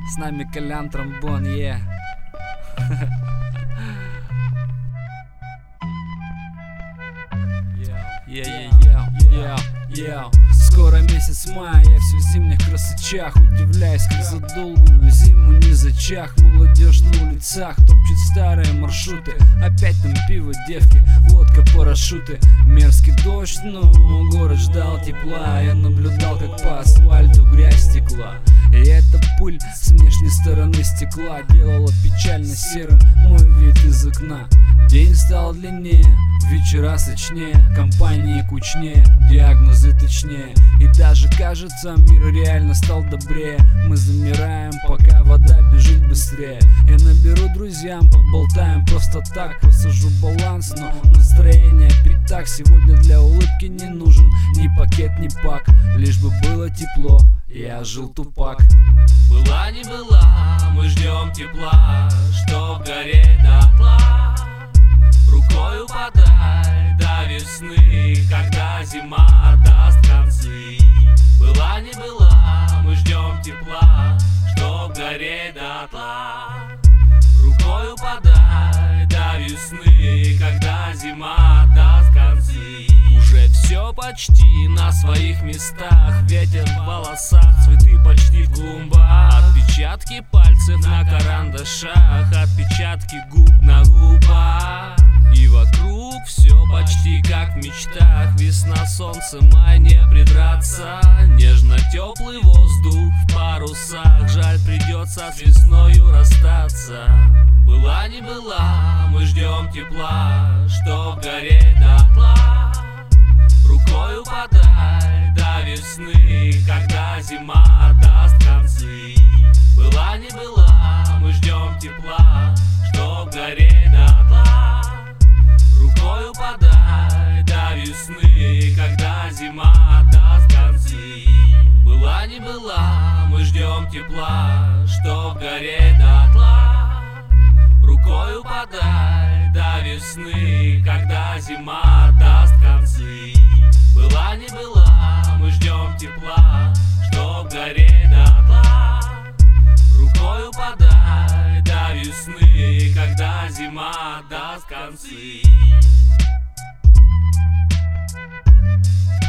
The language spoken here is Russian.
С нами Колян Тромбон, Скоро месяц мая, я все в зимних красочах. Удивляюсь, как за долгую зиму не зачах. Молодежь на улицах топчет старые маршруты. Опять там пиво, девки, водка, парашюты. Мерзкий дождь, но город ждал тепла. Я наблюдал, как по асфальту грязь текла. И эта пыль с внешней стороны стекла делала печально серым мой вид из окна. День стал длиннее, вечера сочнее, компании кучнее, диагнозы точнее. И даже кажется, мир реально стал добрее. Мы замираем, пока вода бежит быстрее. Я наберу друзьям, поболтаем просто так. Посажу баланс, но настроение пятак. Сегодня для улыбки не нужен ни пакет, ни пак. Лишь бы было тепло, я жил тупак. Была не была, мы ждем тепла, чтоб гореть дотла. Рукою подай до весны, когда зима даст концы. Была не была, мы ждем тепла, чтоб гореть дотла. Рукою подай до весны, когда зима даст концы. Уже все почти на своих местах, ветер в волосах, цветы почти в клумбах. Отпечатки пальцев на карандашах, отпечатки губ на губах. И вокруг все почти как в мечтах. Весна, солнце, май, не придраться. Нежно-теплый воздух в парусах. Жаль, придется с весною расстаться. Была не была, мы ждем тепла, чтоб гореть дотла. Рукою подай до весны, когда зима даст концы. Была не была, мы ждем тепла, чтоб гореть дотла. Рукою подай до весны, когда зима даст концы. Была не была, мы ждем тепла, чтоб гореть дотла. Рукою подай до весны, когда зима даст концы. Была не была, мы ждем тепла, чтоб гореть дотла. Рукою подай до весны, когда зима даст концы.